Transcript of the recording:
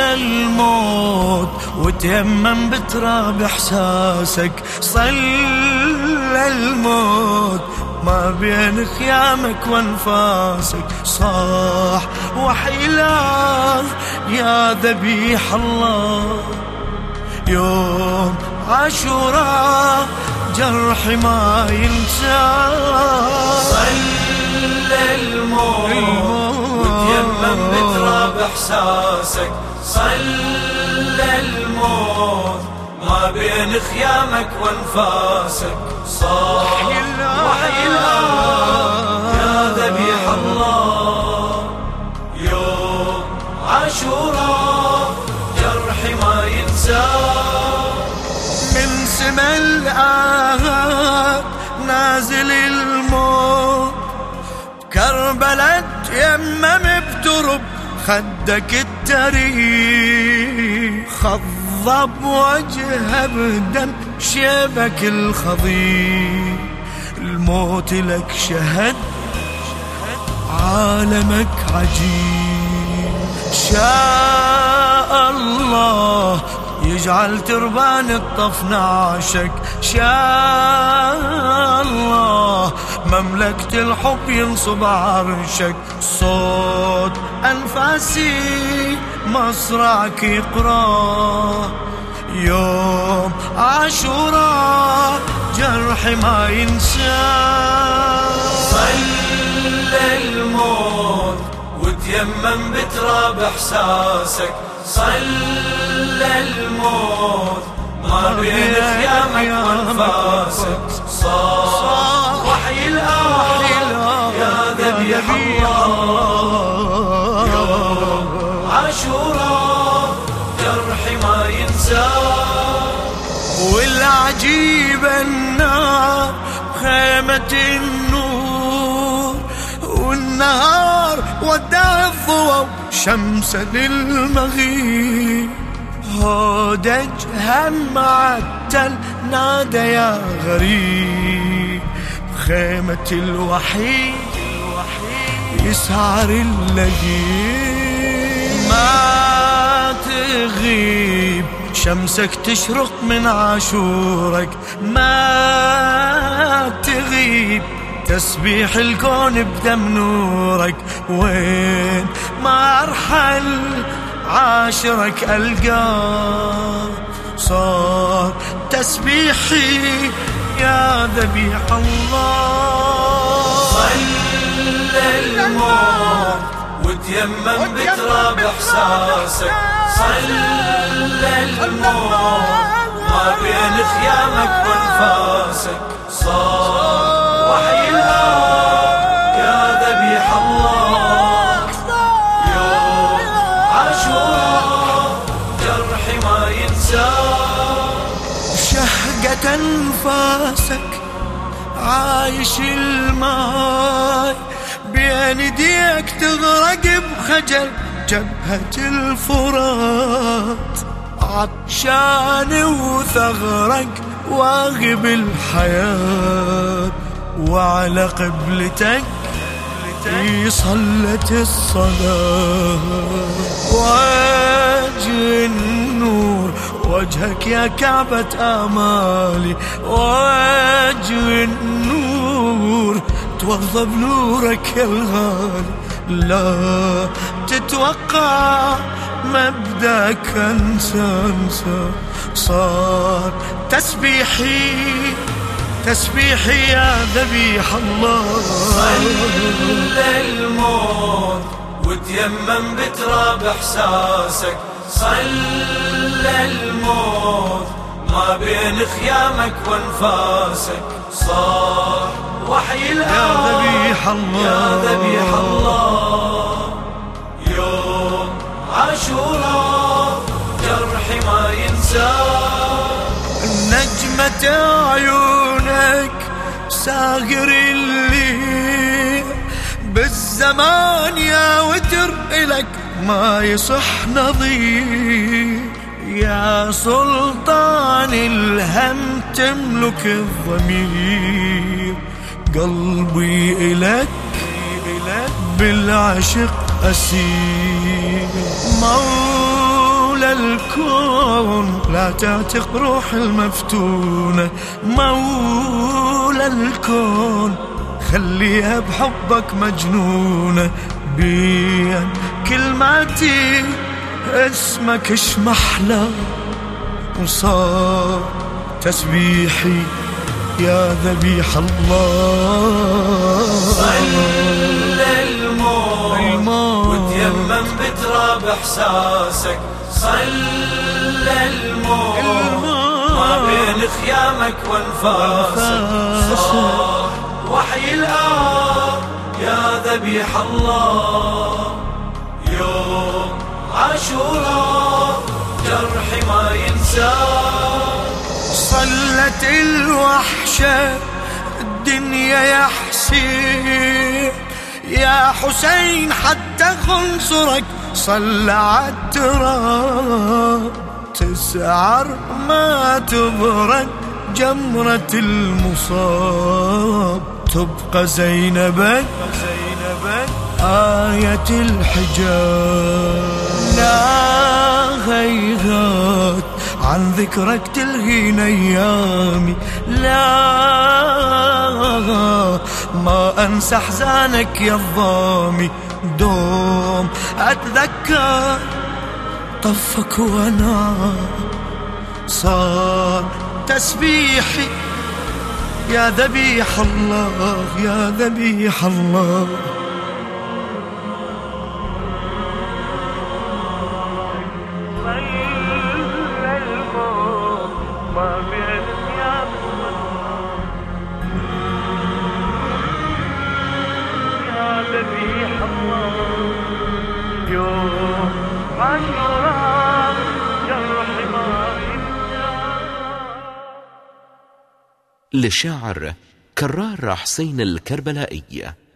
الموت وتيمم بتراب احساسك. صلى الموت ما بين خيامك وانفاسك. صاح وحي الله يا ذبيح الله. يوم عاشوراء جرحي ما ينسى. صلى الموت وتيمم بتراب احساسك. صلى الموت ما بين خيامك وانفاسك. صاح وحي الله يا ذبيح الله. يوم عاشوراء جرحي ما ينسى. من سما الآهات نازل الموت. كربلاء تيمم بترب خدك التاريخ. خضب وجهه بدم شيبك الخضير. الموت لك شهد عالمك عجيب. شاء الله يجعل تربان الطف نعشك. شاء الله مملكة الحب ينصب عرشك. صوت أنفاسي مصرعك يقرأ. يوم عاشوراء جرحي ما ينسى. صلى الموت وتيمم بتراب احساسك. صلى الموت ما بين خيامك وانفاسك. صار وحي الآه يا ذبيح الله. يوم عاشوراء جرحي ما ينسى. والعجيب النار خيمة النور. والنهار ودع الضوء شمس للمغيب. هودج هم معتل نادى يا غريب. خيمة الوحيد يسعر اللهيب. ما تغيب شمسك تشرق من عاشورك. ما تغيب تسبيح الكون بدم نورك. وين ما ارحل عاشرك ألقاه. صار تسبيحي يا ذبيح الله. صلى الموت وتيمم بتراب احساسك. صلى الموت ما بين خيامك وانفاسك. صار وحي الله يا ذبيح الله. يوم عاشوراء جرحي ما ينسى. شهقة أنفاسك عايش الماي. بين يديك تغرق بخجل جبهة الفرات. عطشان وثغرك واغب الحياة. وعلى قبلتك صلت الصلاة. وجه النور وجهك يا كعبة آمالي. وجه النور توضى بنورك يا الغالي. لا تتوقع مبدأك انسى. صار تسبيحي يا ذبيح الله. صلى الموت وتيمم بتراب احساسك. صلى الموت ما بين خيامك وانفاسك. صار وحي الآه يا ذبيح الله. يا ذبيح الله. يوم عاشوراء جرحي ما ينسى. نجمة عيونك ساغر الليل. بالزمان يا وتر إلك ما يصح نظير. يا سلطان الهم تملك الضمير. قلبي إلك بالعشق أسير. مولى الكون لا تعتق روح المفتونة، مولى الكون خليها بحبك مجنونة، بين كلماتي اسمك اش محلى، وصار تسبيحي يا ذبيح الله. صلى الموت وتيمم بتراب احساسك، صلى الموت ما بين خيامك وانفاسك، صار وحي الآب يا ذبيح الله. يوم عاشوراء جرحي ما ينساه، صلت الوحشة الدنيا يا حسين، يا حسين حتى خنصرك صلى عالتراب، تسعر ما تبرد جمرة المصاب، تبقى زينبك آية الحجاب. لا هيهات عن ذكرك تلهين أيامي، لا ما أنسى أحزانك يا الضامي، دوم أتذكر طفك وأنا صار تسبيحي يا ذبيح الله، يا ذبيح الله. للشاعر كرار حسين الكربلائي.